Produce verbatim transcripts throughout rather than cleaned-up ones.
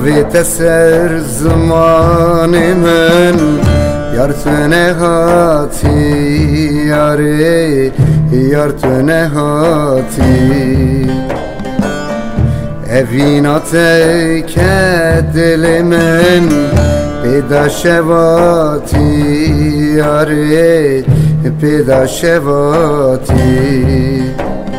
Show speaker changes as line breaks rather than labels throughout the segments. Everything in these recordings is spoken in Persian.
Avete ser zamanı men Yar tüne hati yare Yar tüne hati Evina teke dilimin Peda şevati yare Peda şevati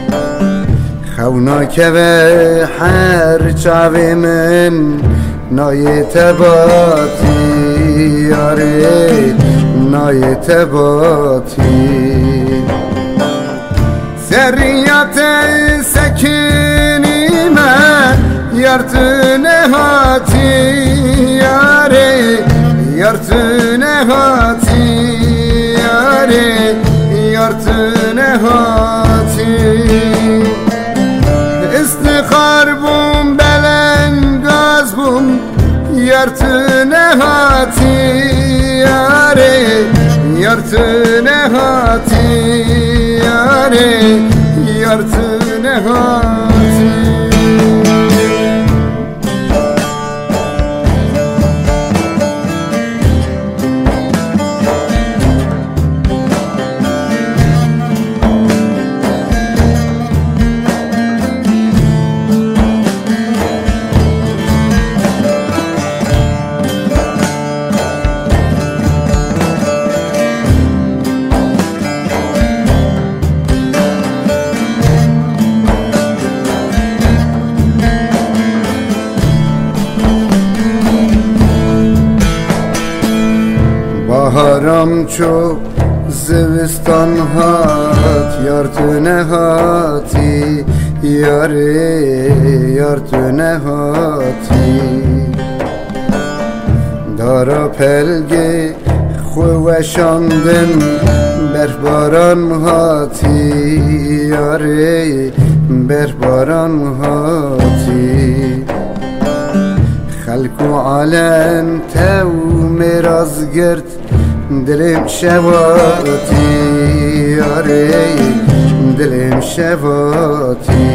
خونا که به هر چاوی من نایت باتی یاره نایت باتی سریعت سکینی من یارتونه هاتی یاره یارتونه هاتی یاره یارتونه هاتی استخار بوم بلنگاز بوم یارتونه هاتی یاره یارتونه هاتی یاره یارتونه هاتی بهارم چو زوستان هات یار تو نهاتی یاره یار تو نهاتی دارا پلگی خوشاندن بر باران هاتی یاره بر باران هاتی خلق و عالم تو میراز گرد دلم شواتی یاره دلم شواتی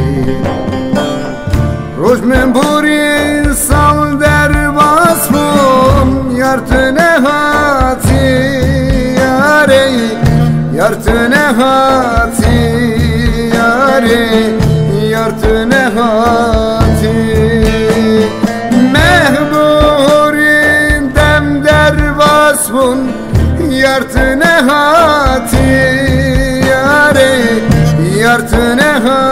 روز من بوری سال در باز بوم یار تو نهاتی یاره یار تو نهاتی یاره یار تو نهاتی مهبورین دم در باز بون یار تو نهاتی یاره یار تو نهاتی